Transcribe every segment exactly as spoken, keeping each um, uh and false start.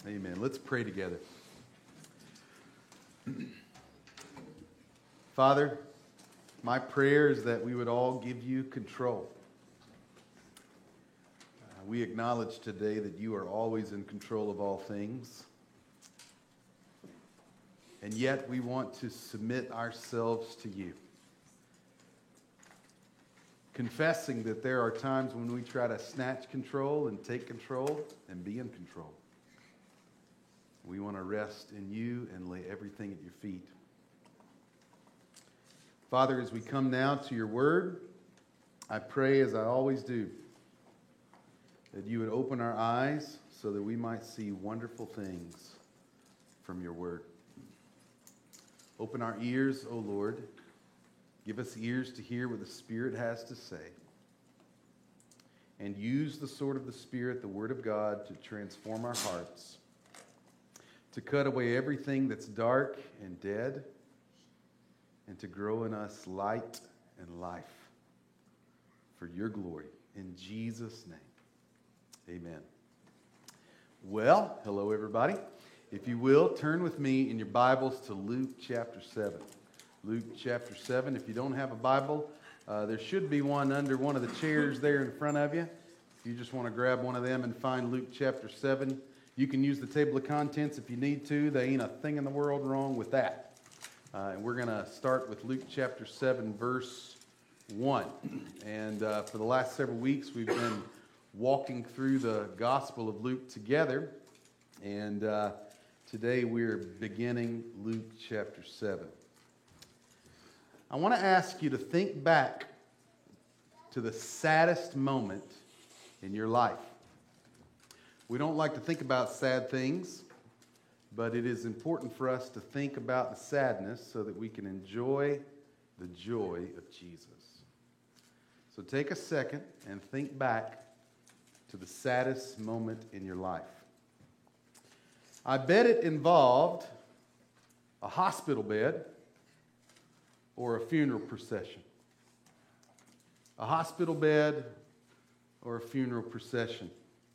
Amen. Let's pray together. Father, my prayer is that we would all give you control. Uh, we acknowledge today that you are always in control of all things. And yet we want to submit ourselves to you, confessing that there are times when we try to snatch control and take control and be in control. We want to rest in you and lay everything at your feet. Father, as we come now to your word, I pray, as I always do, that you would open our eyes so that we might see wonderful things from your word. Open our ears, O Lord. Give us ears to hear what the Spirit has to say. And use the sword of the Spirit, the Word of God, to transform our hearts, to cut away everything that's dark and dead, and to grow in us light and life for your glory. In Jesus' name, amen. Well, hello everybody. If you will, turn with me in your Bibles to Luke chapter seven. Luke chapter seven. If you don't have a Bible, uh, there should be one under one of the chairs there in front of you. If you just want to grab one of them and find Luke chapter seven, you can use the table of contents if you need to. There ain't a thing in the world wrong with that. Uh, and we're going to start with Luke chapter seven, verse one. And uh, for the last several weeks, we've been walking through the Gospel of Luke together. And uh, today we're beginning Luke chapter seven. I want to ask you to think back to the saddest moment in your life. We don't like to think about sad things, but it is important for us to think about the sadness so that we can enjoy the joy of Jesus. So take a second and think back to the saddest moment in your life. I bet it involved a hospital bed or a funeral procession. A hospital bed or a funeral procession.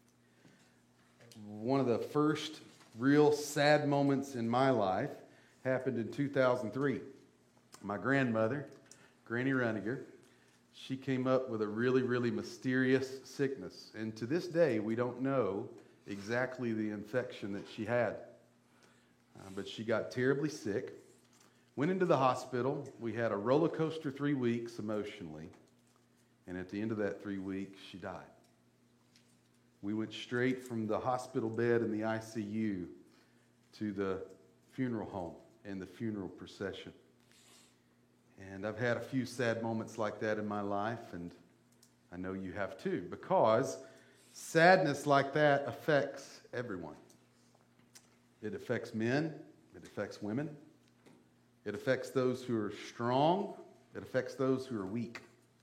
One of the first real sad moments in my life happened in two thousand three. My grandmother, Granny Runiger, she came up with a really, really mysterious sickness. And to this day, we don't know exactly the infection that she had. Uh, but she got terribly sick, went into the hospital. We had a roller coaster three weeks emotionally. And at the end of that three weeks, she died. We went straight from the hospital bed in the I C U to the funeral home and the funeral procession. And I've had a few sad moments like that in my life, and I know you have too, because sadness like that affects everyone. It affects men, it affects women, it affects those who are strong, it affects those who are weak.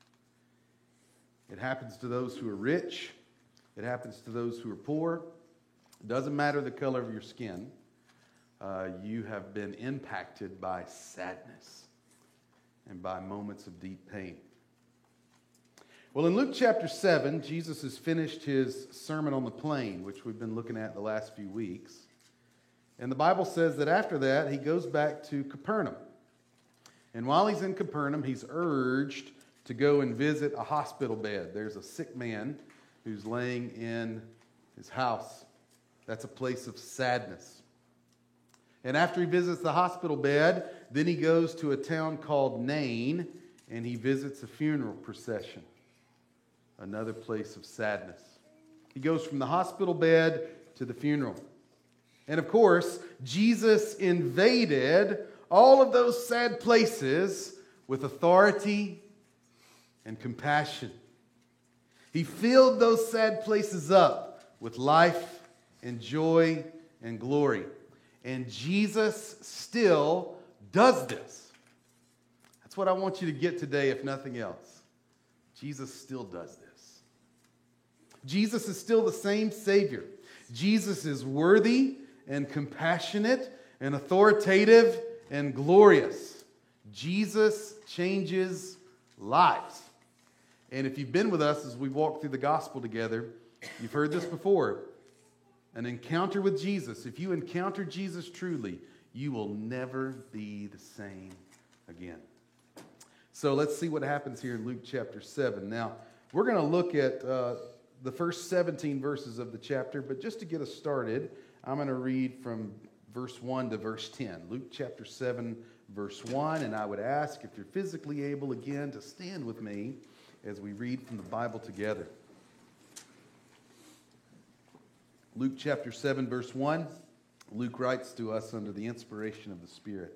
It happens to those who are rich. It happens to those who are poor. It doesn't matter the color of your skin. Uh, you have been impacted by sadness and by moments of deep pain. Well, in Luke chapter seven, Jesus has finished his Sermon on the Plain, which we've been looking at the last few weeks. And the Bible says that after that, he goes back to Capernaum. And while he's in Capernaum, he's urged to go and visit a hospital bed. There's a sick man who's laying in his house. That's a place of sadness. And after he visits the hospital bed, then he goes to a town called Nain, and he visits a funeral procession. Another place of sadness. He goes from the hospital bed to the funeral. And of course, Jesus invaded all of those sad places with authority and compassion. He filled those sad places up with life and joy and glory. And Jesus still does this. That's what I want you to get today, if nothing else. Jesus still does this. Jesus is still the same Savior. Jesus is worthy and compassionate and authoritative and glorious. Jesus changes lives. And if you've been with us as we walk through the gospel together, you've heard this before. An encounter with Jesus. If you encounter Jesus truly, you will never be the same again. So let's see what happens here in Luke chapter seven. Now, we're going to look at uh, the first seventeen verses of the chapter, but just to get us started, I'm going to read from verse one to verse ten. Luke chapter seven, verse one, and I would ask if you're physically able again to stand with me as we read from the Bible together. Luke chapter seven, verse one, Luke writes to us under the inspiration of the Spirit.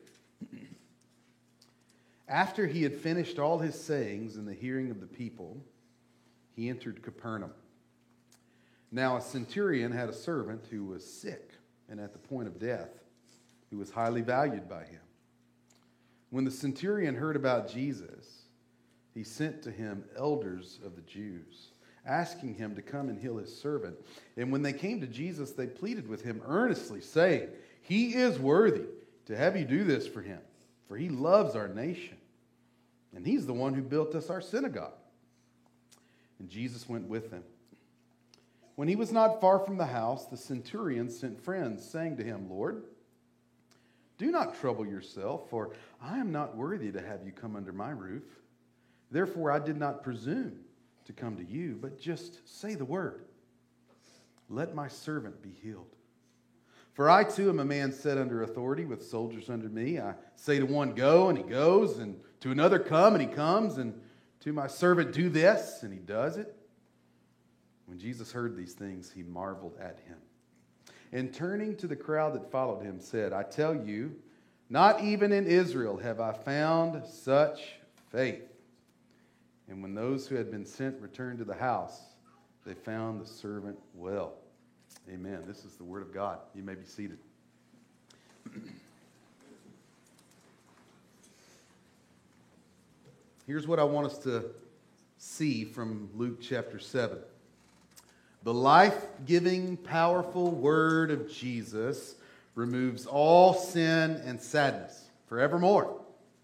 After he had finished all his sayings in the hearing of the people, he entered Capernaum. Now a centurion had a servant who was sick and at the point of death, who was highly valued by him. When the centurion heard about Jesus, he sent to him elders of the Jews, asking him to come and heal his servant. And when they came to Jesus, they pleaded with him earnestly, saying, "He is worthy to have you do this for him, for he loves our nation, and he's the one who built us our synagogue." And Jesus went with them. When he was not far from the house, the centurion sent friends, saying to him, "Lord, do not trouble yourself, for I am not worthy to have you come under my roof. Therefore I did not presume to come to you, but just say the word. Let my servant be healed. For I too am a man set under authority with soldiers under me. I say to one, go, and he goes, and to another, come, and he comes, and to my servant, do this, and he does it." When Jesus heard these things, he marveled at him. And turning to the crowd that followed him, said, "I tell you, not even in Israel have I found such faith." And when those who had been sent returned to the house, they found the servant well. Amen. This is the word of God. You may be seated. Here's what I want us to see from Luke chapter seven. The life-giving, powerful word of Jesus removes all sin and sadness forevermore.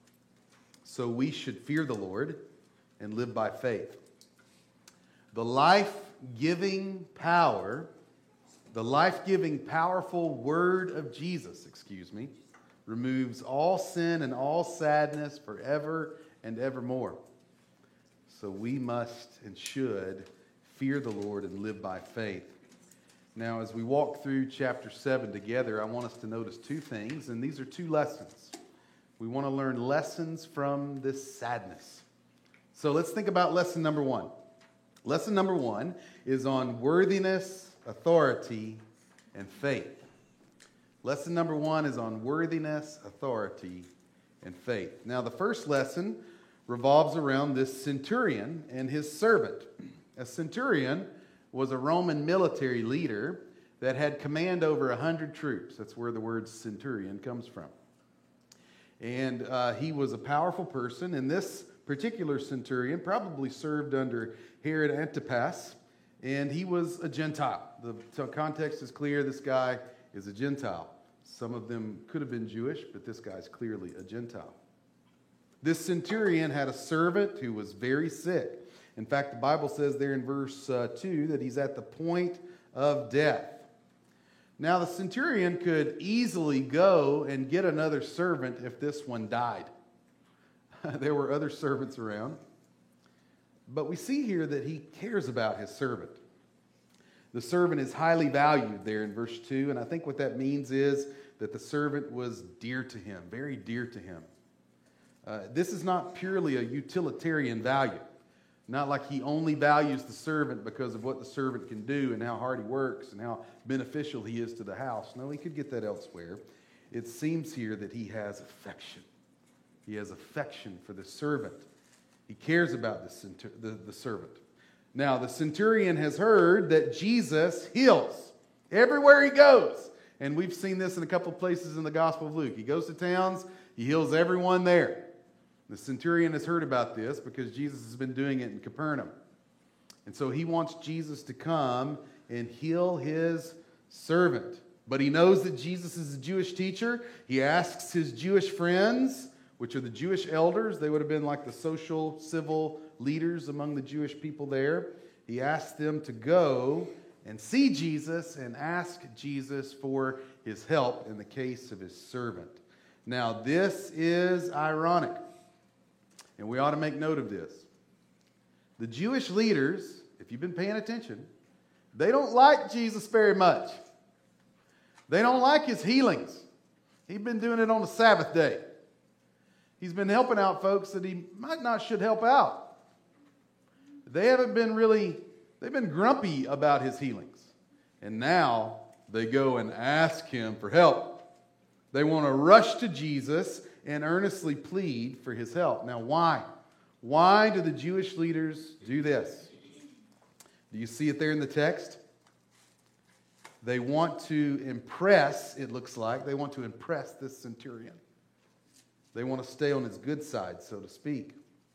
So we should fear the Lord and live by faith. The life-giving power, the life-giving, powerful word of Jesus, excuse me, removes all sin and all sadness forever and evermore. So we must and should fear the Lord and live by faith. Now, as we walk through chapter seven together, I want us to notice two things, and these are two lessons. We want to learn lessons from this sadness. So let's think about lesson number one. Lesson number one is on worthiness, authority, and faith. Lesson number one is on worthiness, authority, and faith. Now, the first lesson revolves around this centurion and his servant. A centurion was a Roman military leader that had command over a hundred troops. That's where the word centurion comes from. And uh, he was a powerful person, and this particular centurion probably served under Herod Antipas, and he was a Gentile. The context is clear. This guy is a Gentile. Some of them could have been Jewish, but this guy's clearly a Gentile. This centurion had a servant who was very sick. In fact, the Bible says there in verse uh, two that he's at the point of death. Now, the centurion could easily go and get another servant if this one died. There were other servants around. But we see here that he cares about his servant. The servant is highly valued there in verse two, and I think what that means is that the servant was dear to him, very dear to him. Uh, this is not purely a utilitarian value. Not like he only values the servant because of what the servant can do and how hard he works and how beneficial he is to the house. No, he could get that elsewhere. It seems here that he has affection. He has affection for the servant. He cares about the, centur- the, the servant. Now, the centurion has heard that Jesus heals everywhere he goes. And we've seen this in a couple of places in the Gospel of Luke. He goes to towns, he heals everyone there. The centurion has heard about this because Jesus has been doing it in Capernaum. And so he wants Jesus to come and heal his servant. But he knows that Jesus is a Jewish teacher. He asks his Jewish friends, which are the Jewish elders. They would have been like the social, civil leaders among the Jewish people there. He asks them to go and see Jesus and ask Jesus for his help in the case of his servant. Now, this is ironic, and we ought to make note of this. The Jewish leaders, if you've been paying attention, they don't like Jesus very much. They don't like his healings. He's been doing it on the Sabbath day. He's been helping out folks that he might not should help out. They haven't been really, they've been grumpy about his healings. And now they go and ask him for help. They want to rush to Jesus and earnestly plead for his help. Now, why? Why do the Jewish leaders do this? Do you see it there in the text? They want to impress, it looks like, they want to impress this centurion. They want to stay on his good side, so to speak.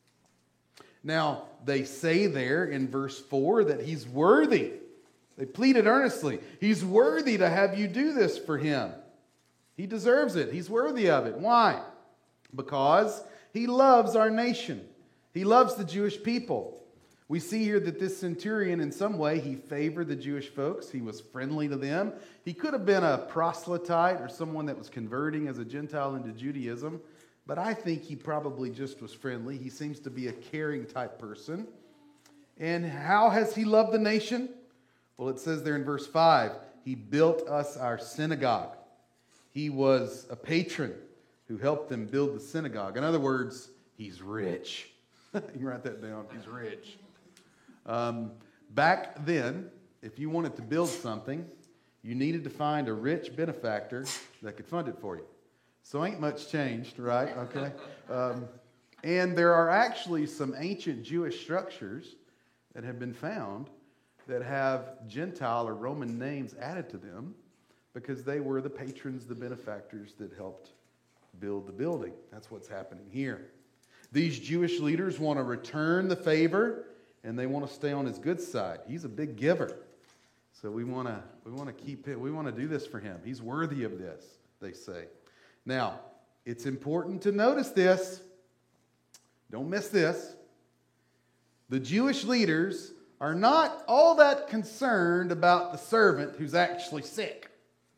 Now, they say there in verse four that he's worthy. They pleaded earnestly. He's worthy to have you do this for him. He deserves it. He's worthy of it. Why? Because he loves our nation. He loves the Jewish people. We see here that this centurion, in some way, he favored the Jewish folks. He was friendly to them. He could have been a proselyte or someone that was converting as a Gentile into Judaism, but I think he probably just was friendly. He seems to be a caring type person. And how has he loved the nation? Well, it says there in verse five, he built us our synagogue. He was a patron who helped them build the synagogue. In other words, he's rich. You can write that down. He's rich. Um, back then, if you wanted to build something, you needed to find a rich benefactor that could fund it for you. So ain't much changed, right? Okay. Um, and there are actually some ancient Jewish structures that have been found that have Gentile or Roman names added to them because they were the patrons, the benefactors that helped build the building. That's what's happening here. These Jewish leaders want to return the favor, and they want to stay on his good side. He's a big giver. So we want to we want to keep it, we want to do this for him. He's worthy of this, they say. Now, it's important to notice this. Don't miss this. The Jewish leaders are not all that concerned about the servant who's actually sick.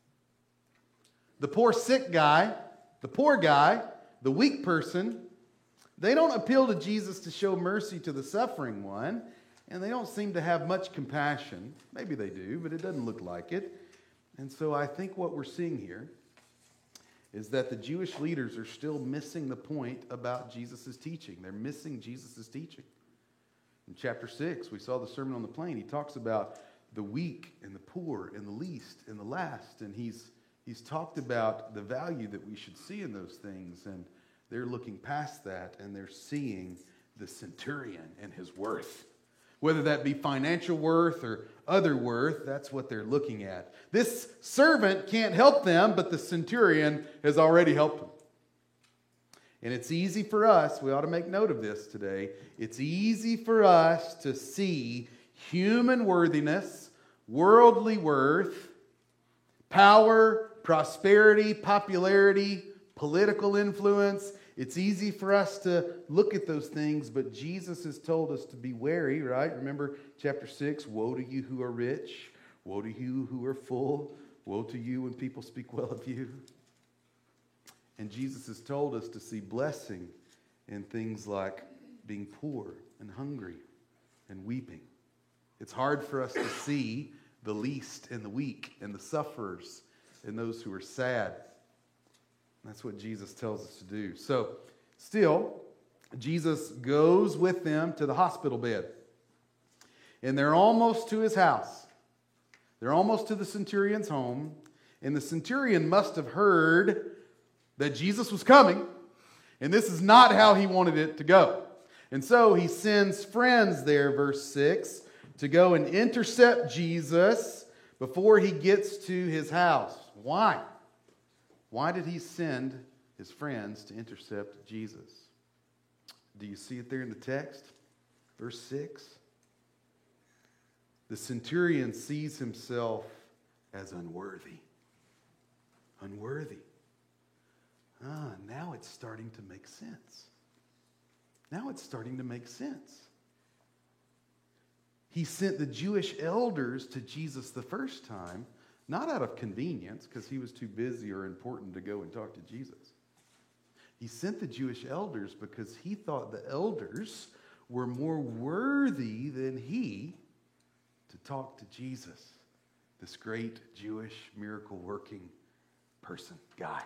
The poor sick guy, the poor guy, the weak person, they don't appeal to Jesus to show mercy to the suffering one, and they don't seem to have much compassion. Maybe they do, but it doesn't look like it. And so I think what we're seeing here is that the Jewish leaders are still missing the point about Jesus' teaching. They're missing Jesus' teaching. In chapter six, we saw the Sermon on the Plain. He talks about the weak and the poor and the least and the last, and he's He's talked about the value that we should see in those things, and they're looking past that, and they're seeing the centurion and his worth. Whether that be financial worth or other worth, that's what they're looking at. This servant can't help them, but the centurion has already helped them. And it's easy for us, we ought to make note of this today, it's easy for us to see human worthiness, worldly worth, power, prosperity, popularity, political influence. It's easy for us to look at those things, but Jesus has told us to be wary, right? Remember chapter six, woe to you who are rich, woe to you who are full, woe to you when people speak well of you. And Jesus has told us to see blessing in things like being poor and hungry and weeping. It's hard for us to see the least and the weak and the sufferers and those who are sad. That's what Jesus tells us to do. So, still, Jesus goes with them to the hospital bed. And they're almost to his house. They're almost to the centurion's home. And the centurion must have heard that Jesus was coming. And this is not how he wanted it to go. And so he sends friends there, verse six, to go and intercept Jesus before he gets to his house. Why? Why did he send his friends to intercept Jesus? Do you see it there in the text? Verse six. The centurion sees himself as unworthy. Unworthy. Ah, now it's starting to make sense. Now it's starting to make sense. he sent the Jewish elders to Jesus the first time, not out of convenience, because he was too busy or important to go and talk to Jesus. He sent the Jewish elders because he thought the elders were more worthy than he to talk to Jesus, this great Jewish miracle-working person, guy.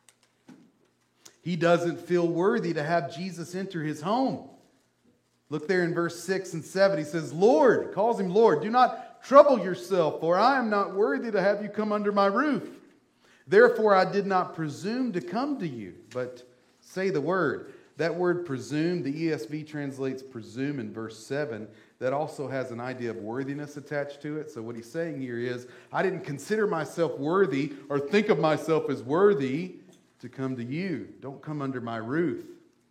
He doesn't feel worthy to have Jesus enter his home. Look there in verse six and seven. He says, Lord, he calls him Lord, do not trouble yourself, for I am not worthy to have you come under my roof. Therefore I did not presume to come to you, but say the word. That word presume, the E S V translates presume in verse seven. That also has an idea of worthiness attached to it. So what he's saying here is, I didn't consider myself worthy or think of myself as worthy to come to you. Don't come under my roof.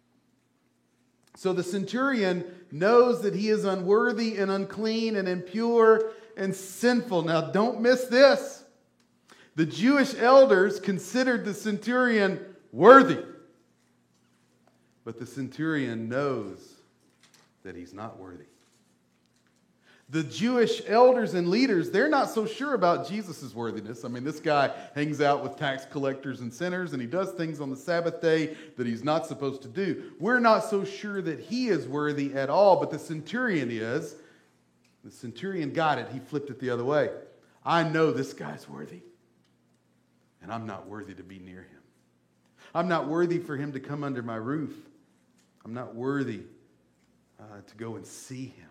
So the centurion knows that he is unworthy and unclean and impure and sinful. Now don't miss this. The Jewish elders considered the centurion worthy. But the centurion knows that he's not worthy. The Jewish elders and leaders, they're not so sure about Jesus' worthiness. I mean, this guy hangs out with tax collectors and sinners, and he does things on the Sabbath day that he's not supposed to do. We're not so sure that he is worthy at all, but the centurion is. The centurion got it. He flipped it the other way. I know this guy's worthy, and I'm not worthy to be near him. I'm not worthy for him to come under my roof. I'm not worthy uh, to go and see him.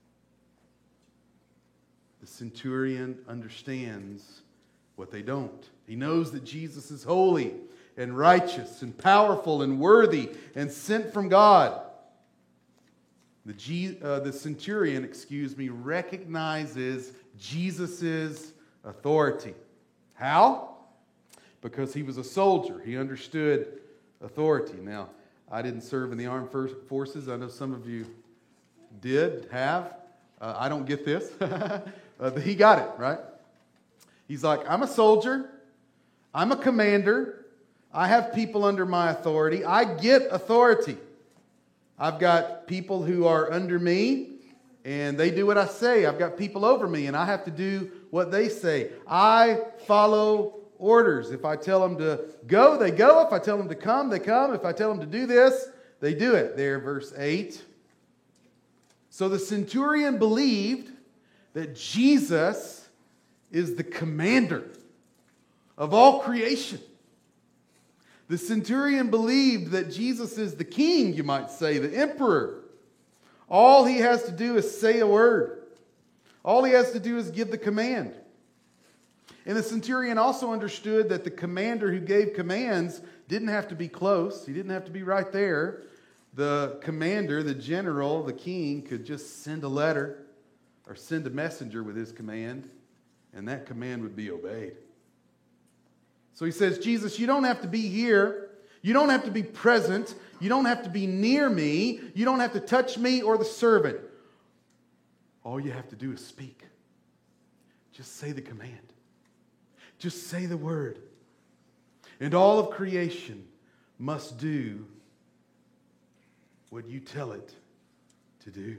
The centurion understands what they don't. He knows that Jesus is holy and righteous and powerful and worthy and sent from God. The, G, uh, the centurion, excuse me, recognizes Jesus' authority. How? Because he was a soldier. He understood authority. Now, I didn't serve in the armed forces. I know some of you did, have. Uh, I don't get this. Uh, he got it, right? He's like, I'm a soldier. I'm a commander. I have people under my authority. I get authority. I've got people who are under me, and they do what I say. I've got people over me, and I have to do what they say. I follow orders. If I tell them to go, they go. If I tell them to come, they come. If I tell them to do this, they do it. There, verse eight. So the centurion believed that Jesus is the commander of all creation. The centurion believed that Jesus is the king, you might say, the emperor. All he has to do is say a word. All he has to do is give the command. And the centurion also understood that the commander who gave commands didn't have to be close. He didn't have to be right there. The commander, the general, the king, could just send a letter or send a messenger with his command, and that command would be obeyed. So he says, Jesus, you don't have to be here. You don't have to be present. You don't have to be near me. You don't have to touch me or the servant. All you have to do is speak. Just say the command. Just say the word. And all of creation must do what you tell it to do.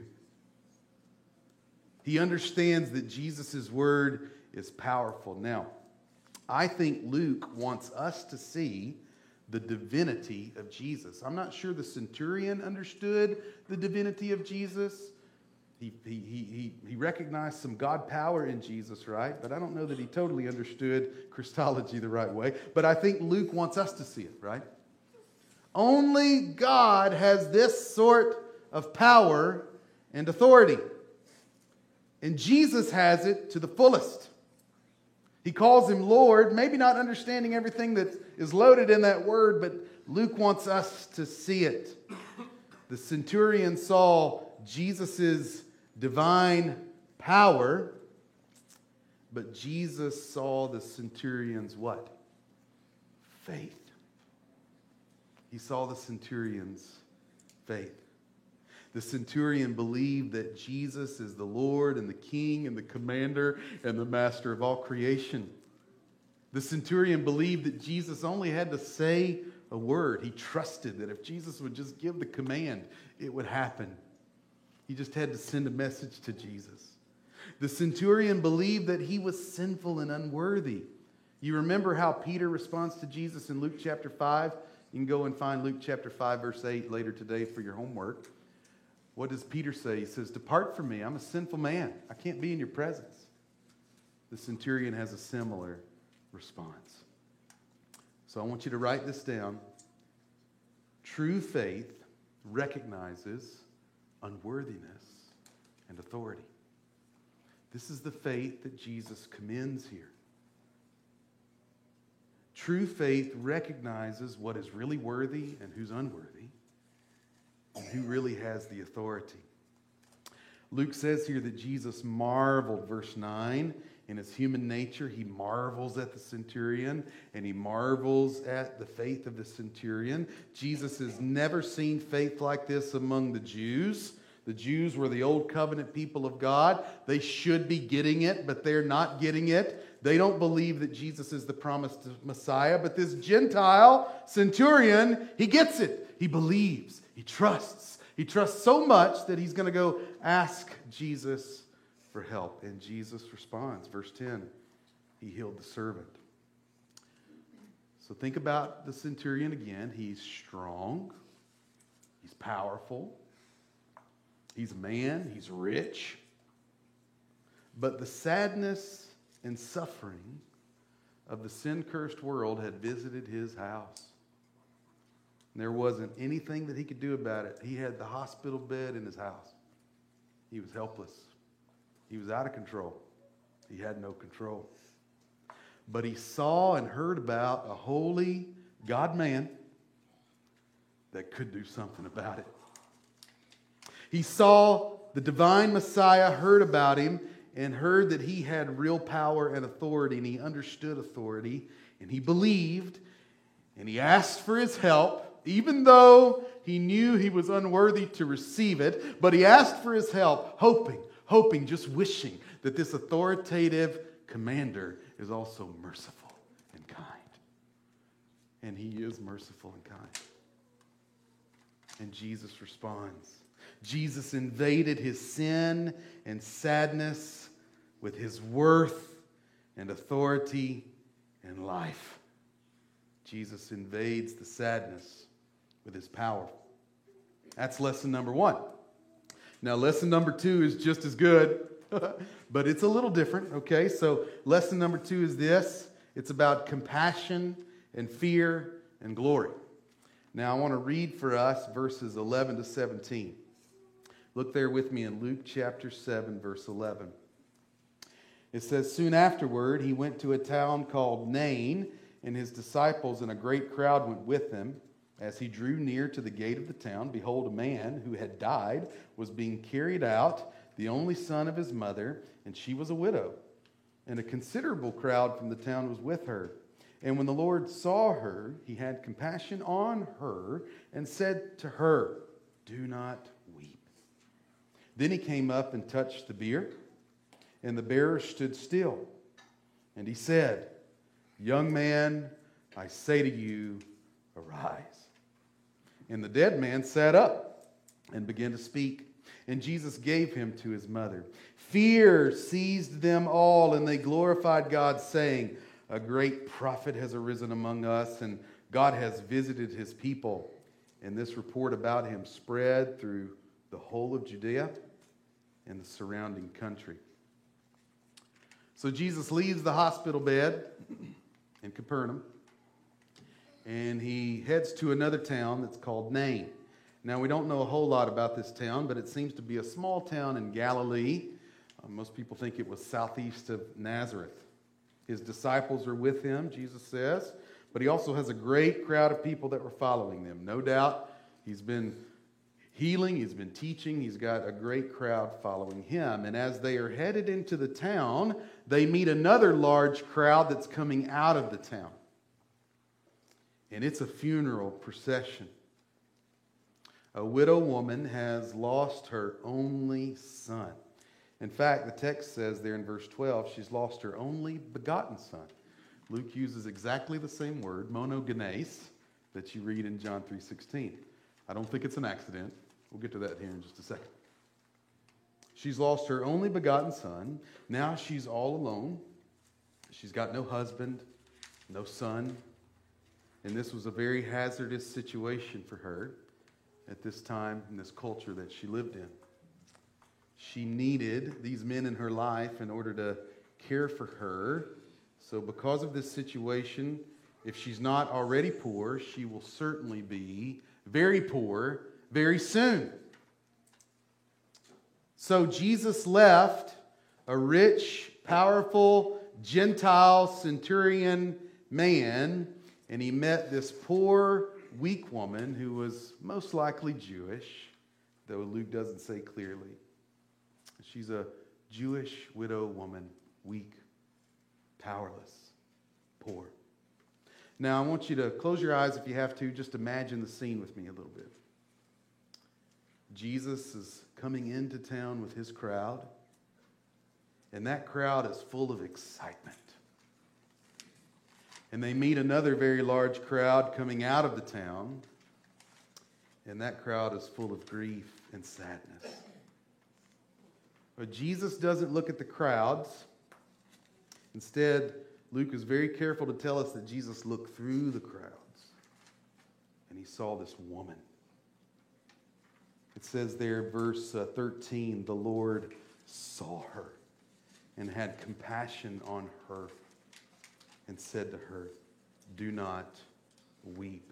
He understands that Jesus' word is powerful. Now, I think Luke wants us to see the divinity of Jesus. I'm not sure the centurion understood the divinity of Jesus. He, he, he, he recognized some God power in Jesus, right? But I don't know that he totally understood Christology the right way. But I think Luke wants us to see it, right? Only God has this sort of power and authority. And Jesus has it to the fullest. He calls him Lord, maybe not understanding everything that is loaded in that word, but Luke wants us to see it. The centurion saw Jesus' divine power, but Jesus saw the centurion's what? Faith. He saw the centurion's faith. The centurion believed that Jesus is the Lord and the King and the commander and the master of all creation. The centurion believed that Jesus only had to say a word. He trusted that if Jesus would just give the command, it would happen. He just had to send a message to Jesus. The centurion believed that he was sinful and unworthy. You remember how Peter responds to Jesus in Luke chapter five? You can go and find Luke chapter five, verse eight later today for your homework. What does Peter say? He says, "Depart from me. I'm a sinful man. I can't be in your presence." The centurion has a similar response. So I want you to write this down. True faith recognizes unworthiness and authority. This is the faith that Jesus commends here. True faith recognizes what is really worthy and who's unworthy, and who really has the authority. Luke says here that Jesus marveled, verse nine, in his human nature. He marvels at the centurion, and he marvels at the faith of the centurion. Jesus has never seen faith like this among the Jews. The Jews were the old covenant people of God. They should be getting it, but they're not getting it. They don't believe that Jesus is the promised Messiah, but this Gentile centurion, he gets it. He believes. He trusts. He trusts so much that he's going to go ask Jesus for help. And Jesus responds. Verse ten, he healed the servant. So think about the centurion again. He's strong. He's powerful. He's a man. He's rich. But the sadness and suffering of the sin-cursed world had visited his house. There wasn't anything that he could do about it. He had the hospital bed in his house. He was helpless. He was out of control. He had no control. But he saw and heard about a holy God-man that could do something about it. He saw the divine Messiah, heard about him, and heard that he had real power and authority, and he understood authority, and he believed, and he asked for his help, even though he knew he was unworthy to receive it. But he asked for his help, hoping, hoping, just wishing that this authoritative commander is also merciful and kind. And he is merciful and kind. And Jesus responds. Jesus invaded his sin and sadness with his worth and authority and life. Jesus invades the sadness with his power. That's lesson number one. Now, lesson number two is just as good, but it's a little different, okay? So, lesson number two is this. It's about compassion and fear and glory. Now, I want to read for us verses eleven to seventeen. Look there with me in Luke chapter seven, verse eleven. It says, "Soon afterward, he went to a town called Nain, and his disciples and a great crowd went with him. As he drew near to the gate of the town, behold, a man who had died was being carried out, the only son of his mother, and she was a widow. And a considerable crowd from the town was with her. And when the Lord saw her, he had compassion on her and said to her, 'Do not weep.' Then he came up and touched the bier, and the bearer stood still. And he said, 'Young man, I say to you, arise.' And the dead man sat up and began to speak. And Jesus gave him to his mother. Fear seized them all, and they glorified God, saying, 'A great prophet has arisen among us, and God has visited his people.' And this report about him spread through the whole of Judea and the surrounding country." So Jesus leaves the hospital bed in Capernaum, and he heads to another town that's called Nain. Now, we don't know a whole lot about this town, but it seems to be a small town in Galilee. Uh, most people think it was southeast of Nazareth. His disciples are with him, Jesus says, but he also has a great crowd of people that were following them. No doubt he's been healing, he's been teaching, he's got a great crowd following him. And as they are headed into the town, they meet another large crowd that's coming out of the town. And it's a funeral procession. A widow woman has lost her only son. In fact, the text says there in verse twelve, she's lost her only begotten son. Luke uses exactly the same word, monogenes, that you read in John three sixteen. I don't think it's an accident. We'll get to that here in just a second. She's lost her only begotten son. Now she's all alone. She's got no husband, no son. And this was a very hazardous situation for her at this time in this culture that she lived in. She needed these men in her life in order to care for her. So because of this situation, if she's not already poor, she will certainly be very poor very soon. So Jesus left a rich, powerful, Gentile centurion man, and he met this poor, weak woman who was most likely Jewish, though Luke doesn't say clearly. She's a Jewish widow woman, weak, powerless, poor. Now, I want you to close your eyes if you have to. Just imagine the scene with me a little bit. Jesus is coming into town with his crowd, and that crowd is full of excitement. And they meet another very large crowd coming out of the town, and that crowd is full of grief and sadness. But Jesus doesn't look at the crowds. Instead, Luke is very careful to tell us that Jesus looked through the crowds, and he saw this woman. It says there, verse uh, thirteen, the Lord saw her and had compassion on her and said to her, "Do not weep."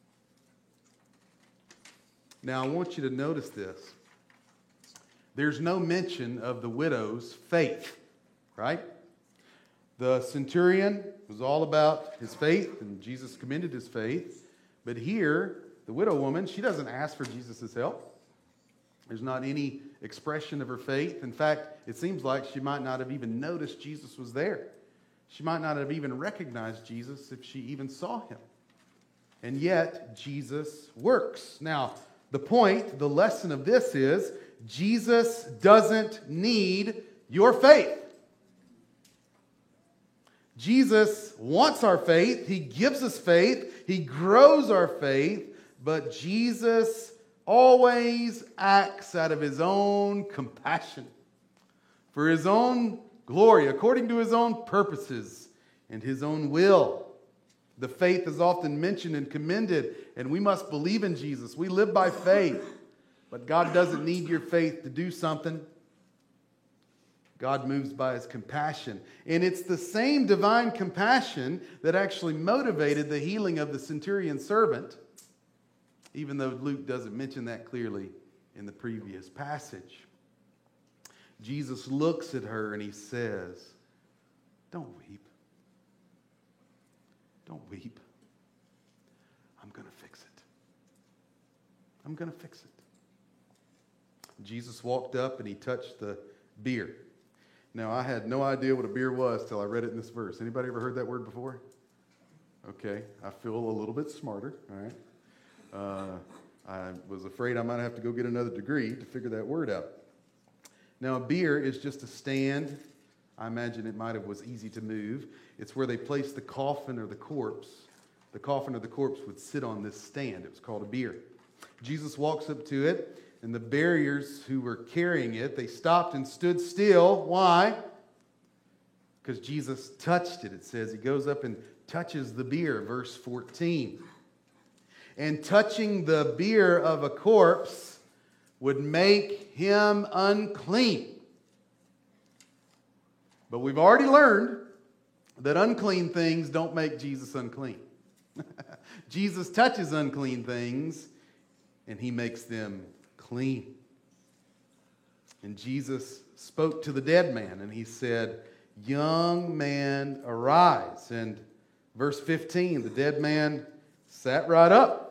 Now, I want you to notice this. There's no mention of the widow's faith, right? The centurion was all about his faith, and Jesus commended his faith. But here, the widow woman, she doesn't ask for Jesus' help. There's not any expression of her faith. In fact, it seems like she might not have even noticed Jesus was there. She might not have even recognized Jesus if she even saw him. And yet, Jesus works. Now, the point, the lesson of this is, Jesus doesn't need your faith. Jesus wants our faith. He gives us faith. He grows our faith. But Jesus always acts out of his own compassion, for his own glory, according to his own purposes and his own will. The faith is often mentioned and commended, and we must believe in Jesus. We live by faith, but God doesn't need your faith to do something. God moves by his compassion. And it's the same divine compassion that actually motivated the healing of the centurion servant, even though Luke doesn't mention that clearly in the previous passage. Jesus looks at her and he says, "Don't weep. Don't weep. I'm going to fix it. I'm going to fix it." Jesus walked up and he touched the bier. Now, I had no idea what a bier was till I read it in this verse. Anybody ever heard that word before? Okay, I feel a little bit smarter, all right? Uh, I was afraid I might have to go get another degree to figure that word out. Now, a bier is just a stand. I imagine it might have was easy to move. It's where they placed the coffin or the corpse. The coffin or the corpse would sit on this stand. It was called a bier. Jesus walks up to it, and the buriers who were carrying it, they stopped and stood still. Why? Because Jesus touched it. It says he goes up and touches the bier, verse fourteen. And touching the bier of a corpse would make him unclean. But we've already learned that unclean things don't make Jesus unclean. Jesus touches unclean things, and he makes them clean. And Jesus spoke to the dead man, and he said, "Young man, arise." And verse fifteen, the dead man sat right up.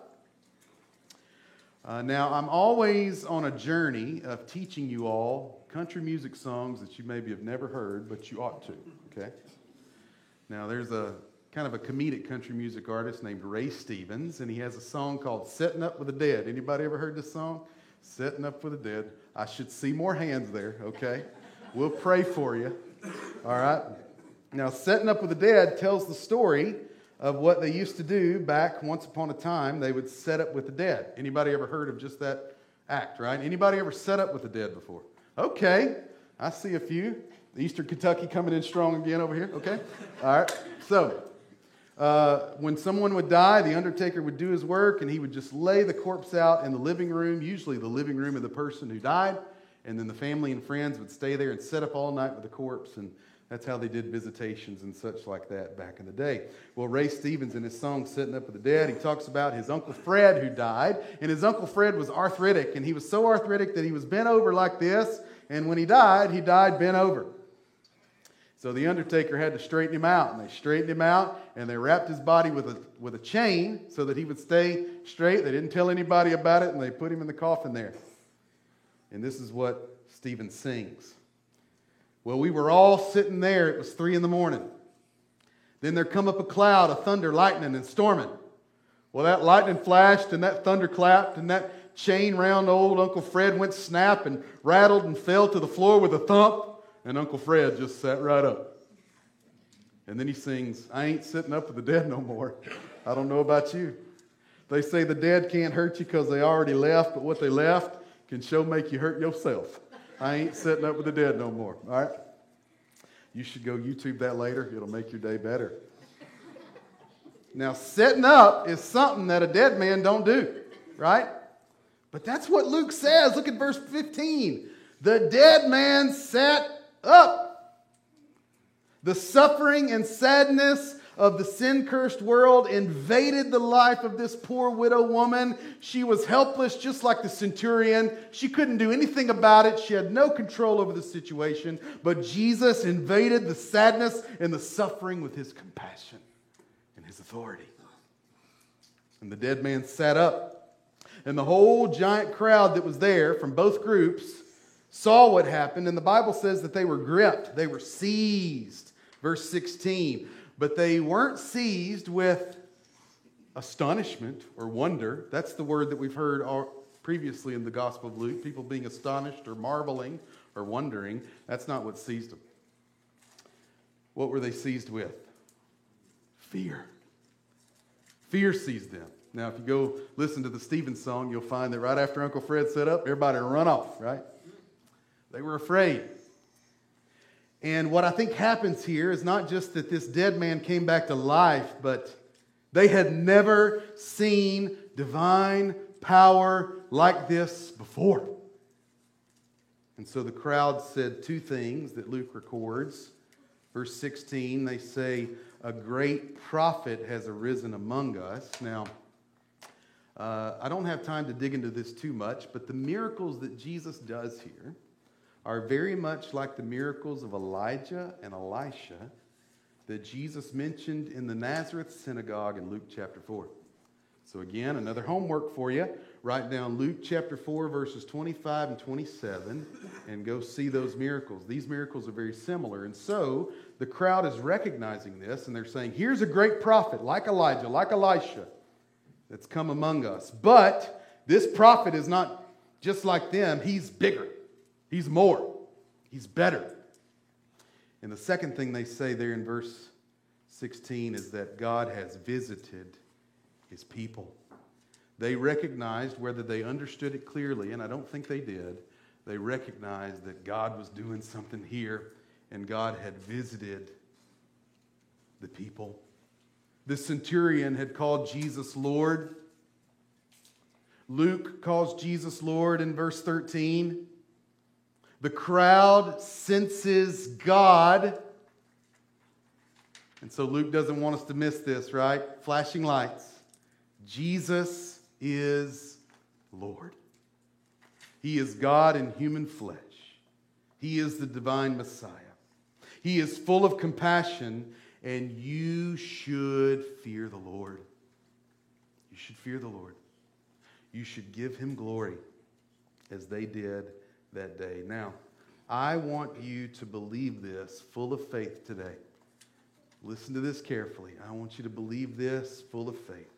Uh, now, I'm always on a journey of teaching you all country music songs that you maybe have never heard, but you ought to, okay? Now, there's a kind of a comedic country music artist named Ray Stevens, and he has a song called "Setting Up with the Dead." Anybody ever heard this song? Setting Up with the Dead. I should see more hands there, okay? We'll pray for you, all right? Now, Setting Up with the Dead tells the story of what they used to do back once upon a time. They would set up with the dead. Anybody ever heard of just that act, right? Anybody ever set up with the dead before? Okay, I see a few. Eastern Kentucky coming in strong again over here. Okay, all right. So, uh, when someone would die, the undertaker would do his work, and he would just lay the corpse out in the living room, usually the living room of the person who died, and then the family and friends would stay there and sit up all night with the corpse, and that's how they did visitations and such like that back in the day. Well, Ray Stevens, in his song Sitting Up with the Dead, he talks about his Uncle Fred who died, and his Uncle Fred was arthritic, and he was so arthritic that he was bent over like this, and when he died, he died bent over. So the undertaker had to straighten him out, and they straightened him out, and they wrapped his body with a, with a chain so that he would stay straight. They didn't tell anybody about it, and they put him in the coffin there. And this is what Stephen sings. Well, we were all sitting there. It was three in the morning. Then there come up a cloud of thunder, lightning, and storming. Well, that lightning flashed, and that thunder clapped, and that chain round old Uncle Fred went snap and rattled and fell to the floor with a thump. And Uncle Fred just sat right up. And then he sings, I ain't sitting up with the dead no more. I don't know about you. They say the dead can't hurt you because they already left, but what they left can sure make you hurt yourself. I ain't sitting up with the dead no more. All right? You should go YouTube that later. It'll make your day better. Now, sitting up is something that a dead man don't do, right? But that's what Luke says. Look at verse fifteen. The dead man sat up. The suffering and sadness of the sin-cursed world invaded the life of this poor widow woman. She was helpless, just like the centurion. She couldn't do anything about it. She had no control over the situation. But Jesus invaded the sadness and the suffering with his compassion and his authority. And the dead man sat up. And the whole giant crowd that was there from both groups saw what happened, and the Bible says that they were gripped. They were seized. Verse sixteen. But they weren't seized with astonishment or wonder. That's the word that we've heard previously in the Gospel of Luke. People being astonished or marveling or wondering. That's not what seized them. What were they seized with? Fear. Fear seized them. Now, if you go listen to the Stevens song, you'll find that right after Uncle Fred set up, everybody run off, right? They were afraid. And what I think happens here is not just that this dead man came back to life, but they had never seen divine power like this before. And so the crowd said two things that Luke records. Verse sixteen, they say, a great prophet has arisen among us. Now, uh, I don't have time to dig into this too much, but the miracles that Jesus does here are very much like the miracles of Elijah and Elisha that Jesus mentioned in the Nazareth synagogue in Luke chapter four. So again, another homework for you. Write down Luke chapter four, verses twenty-five and twenty-seven, and go see those miracles. These miracles are very similar. And so the crowd is recognizing this, and they're saying, here's a great prophet like Elijah, like Elisha, that's come among us. But this prophet is not just like them. He's bigger. He's more. He's better. And the second thing they say there in verse sixteen is that God has visited his people. They recognized, whether they understood it clearly, and I don't think they did, they recognized that God was doing something here, and God had visited the people. The centurion had called Jesus Lord. Luke calls Jesus Lord in verse thirteen. The crowd senses God. And so Luke doesn't want us to miss this, right? Flashing lights. Jesus is Lord. He is God in human flesh. He is the divine Messiah. He is full of compassion, and you should fear the Lord. You should fear the Lord. You should give him glory as they did that day. Now, I want you to believe this full of faith today. Listen to this carefully. I want you to believe this full of faith.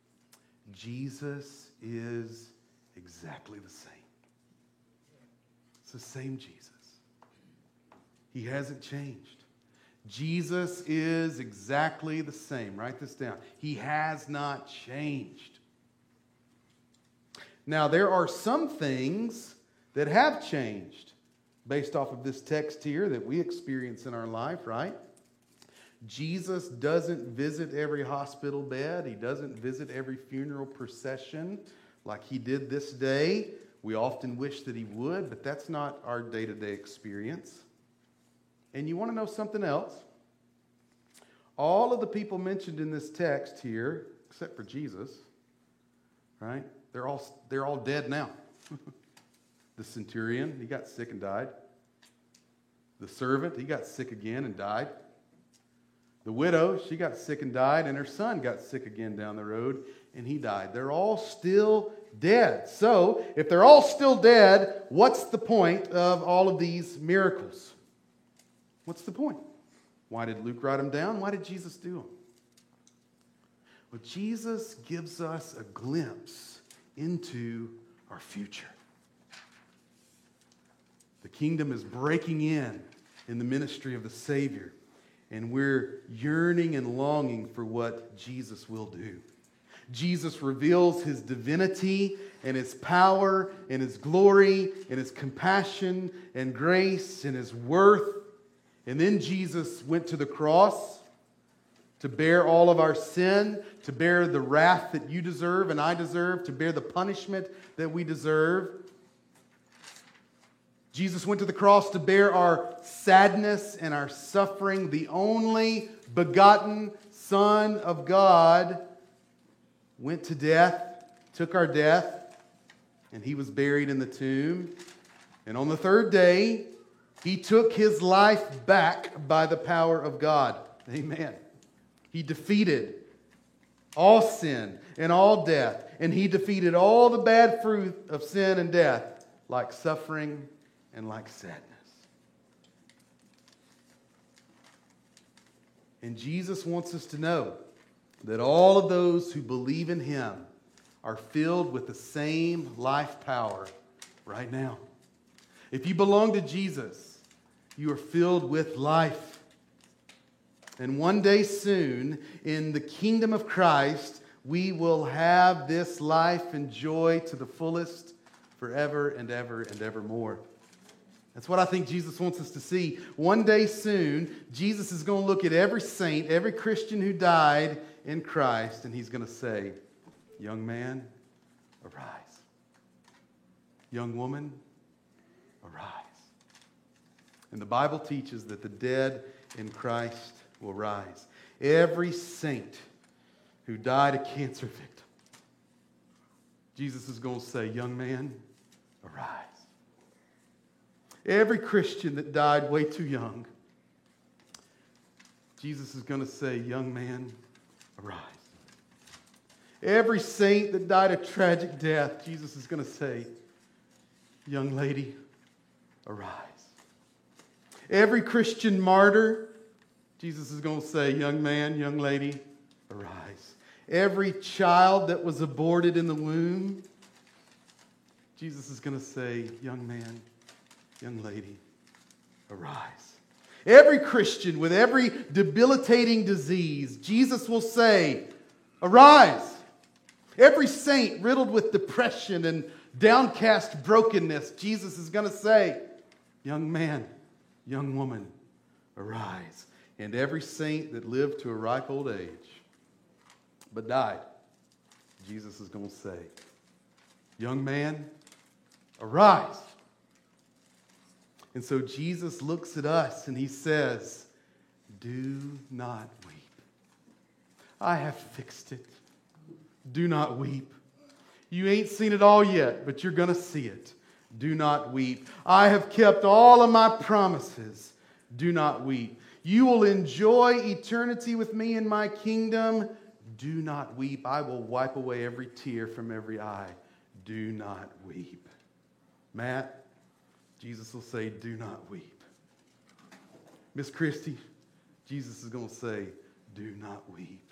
Jesus is exactly the same. It's the same Jesus. He hasn't changed. Jesus is exactly the same. Write this down. He has not changed. Now, there are some things that have changed. based off of this text here that we experience in our life, right? Jesus doesn't visit every hospital bed. He doesn't visit every funeral procession like he did this day. We often wish that he would, but that's not our day-to-day experience. And you want to know something else? All of the people mentioned in this text here, except for Jesus, right? They're all, they're all dead now. The centurion, he got sick and died. The servant, he got sick again and died. The widow, she got sick and died, and her son got sick again down the road, and he died. They're all still dead. So, if they're all still dead, what's the point of all of these miracles? What's the point? Why did Luke write them down? Why did Jesus do them? Well, Jesus gives us a glimpse into our future. The kingdom is breaking in in the ministry of the Savior, and we're yearning and longing for what Jesus will do. Jesus reveals his divinity and his power and his glory and his compassion and grace and his worth. And then Jesus went to the cross to bear all of our sin, to bear the wrath that you deserve and I deserve, to bear the punishment that we deserve. Jesus went to the cross to bear our sadness and our suffering. The only begotten Son of God went to death, took our death, and he was buried in the tomb. And on the third day, he took his life back by the power of God. Amen. He defeated all sin and all death, and he defeated all the bad fruit of sin and death, like suffering and like sadness. And Jesus wants us to know that all of those who believe in him are filled with the same life power right now. If you belong to Jesus, you are filled with life. And one day soon, in the kingdom of Christ, we will have this life and joy to the fullest forever and ever and evermore. That's what I think Jesus wants us to see. One day soon, Jesus is going to look at every saint, every Christian who died in Christ, and he's going to say, young man, arise. Young woman, arise. And the Bible teaches that the dead in Christ will rise. Every saint who died a cancer victim, Jesus is going to say, young man, arise. Every Christian that died way too young, Jesus is going to say, young man, arise. Every saint that died a tragic death, Jesus is going to say, young lady, arise. Every Christian martyr, Jesus is going to say, young man, young lady, arise. Every child that was aborted in the womb, Jesus is going to say, young man, young lady, arise. Every Christian with every debilitating disease, Jesus will say, arise. Every saint riddled with depression and downcast brokenness, Jesus is going to say, young man, young woman, arise. And every saint that lived to a ripe old age but died, Jesus is going to say, young man, arise. And so Jesus looks at us and he says, do not weep. I have fixed it. Do not weep. You ain't seen it all yet, but you're going to see it. Do not weep. I have kept all of my promises. Do not weep. You will enjoy eternity with me in my kingdom. Do not weep. I will wipe away every tear from every eye. Do not weep. Matt, Jesus will say, do not weep. Miss Christy, Jesus is going to say, do not weep.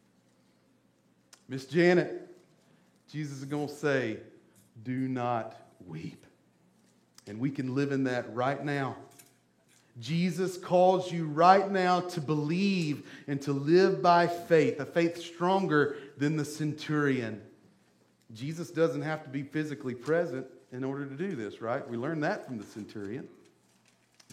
Miss Janet, Jesus is going to say, do not weep. And we can live in that right now. Jesus calls you right now to believe and to live by faith, a faith stronger than the centurion. Jesus doesn't have to be physically present in order to do this, right? We learned that from the centurion.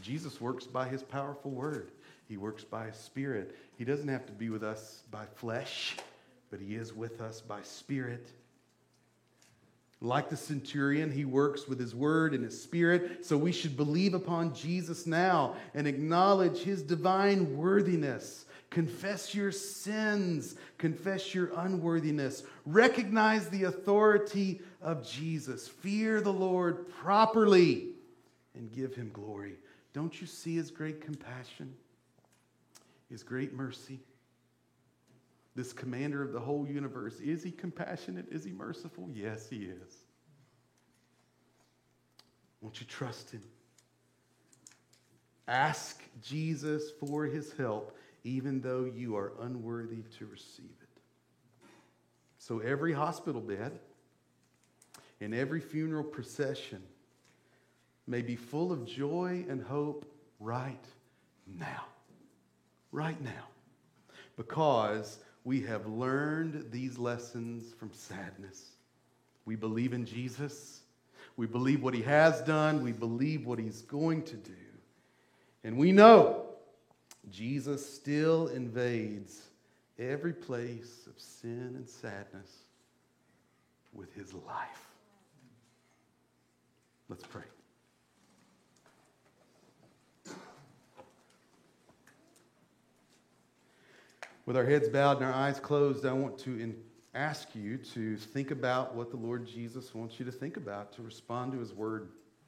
Jesus works by his powerful word. He works by his Spirit. He doesn't have to be with us by flesh, but he is with us by Spirit. Like the centurion, he works with his word and his Spirit, so we should believe upon Jesus now and acknowledge his divine worthiness. Confess your sins. Confess your unworthiness. Recognize the authority of Jesus. Fear the Lord properly and give him glory. Don't you see his great compassion? His great mercy? This commander of the whole universe, is he compassionate? Is he merciful? Yes, he is. Won't you trust him? Ask Jesus for his help, even though you are unworthy to receive it. So every hospital bed and every funeral procession may be full of joy and hope right now. Right now. Because we have learned these lessons from sadness. We believe in Jesus. We believe what he has done. We believe what he's going to do. And we know Jesus still invades every place of sin and sadness with his life. Let's pray. With our heads bowed and our eyes closed, I want to in- ask you to think about what the Lord Jesus wants you to think about, to respond to his word.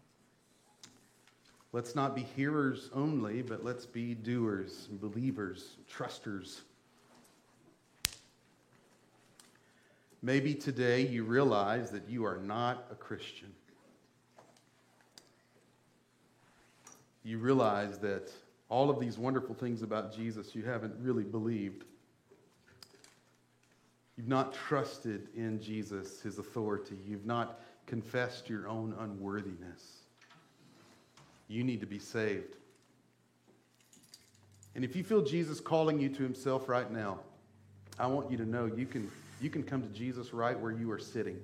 Let's not be hearers only, but let's be doers, believers, trusters. Maybe today you realize that you are not a Christian. You realize that all of these wonderful things about Jesus you haven't really believed. You've not trusted in Jesus, his authority. You've not confessed your own unworthiness. You need to be saved. And if you feel Jesus calling you to himself right now, I want you to know you can, you can come to Jesus right where you are sitting.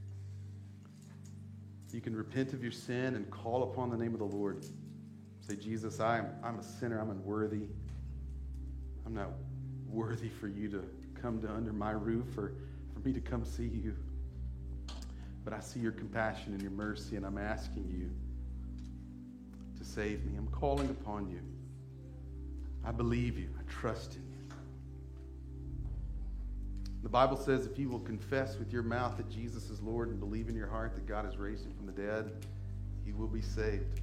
You can repent of your sin and call upon the name of the Lord. Say, Jesus, I'm, I'm a sinner. I'm unworthy. I'm not worthy for you to come to under my roof or for me to come see you. But I see your compassion and your mercy, and I'm asking you to save me. I'm calling upon you. I believe you. I trust in you. The Bible says if you will confess with your mouth that Jesus is Lord and believe in your heart that God has raised him from the dead, you will be saved.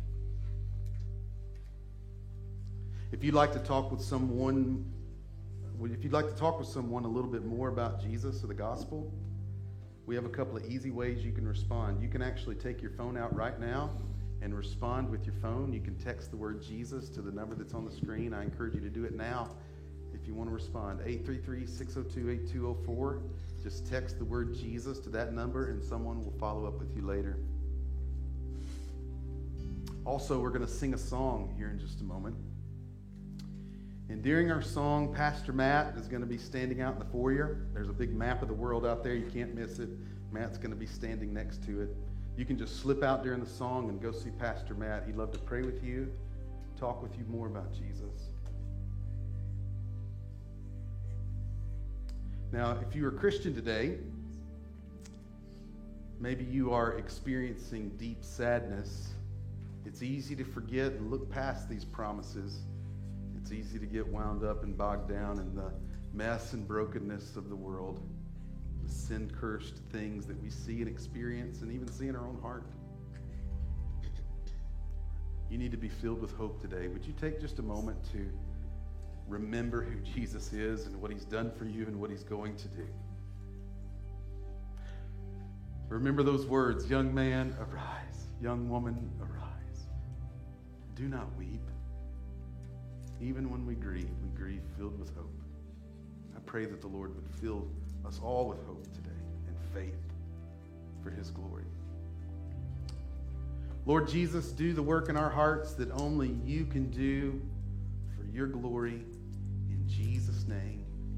If you'd like to talk with someone, if you'd like to talk with someone a little bit more about Jesus or the gospel, we have a couple of easy ways you can respond. You can actually take your phone out right now and respond with your phone. You can text the word Jesus to the number that's on the screen. I encourage you to do it now if you want to respond. eight three three, six oh two, eight two oh four. Just text the word Jesus to that number and someone will follow up with you later. Also, we're going to sing a song here in just a moment. And during our song, Pastor Matt is going to be standing out in the foyer. There's a big map of the world out there. You can't miss it. Matt's going to be standing next to it. You can just slip out during the song and go see Pastor Matt. He'd love to pray with you, talk with you more about Jesus. Now, if you're a Christian today, maybe you are experiencing deep sadness. It's easy to forget and look past these promises. It's easy to get wound up and bogged down in the mess and brokenness of the world, the sin-cursed things that we see and experience and even see in our own heart. You need to be filled with hope today. Would you take just a moment to remember who Jesus is and what he's done for you and what he's going to do? Remember those words, young man, arise. Young woman, arise. Do not weep. Even when we grieve, we grieve filled with hope. I pray that the Lord would fill us all with hope today and faith for his glory. Lord Jesus, do the work in our hearts that only you can do for your glory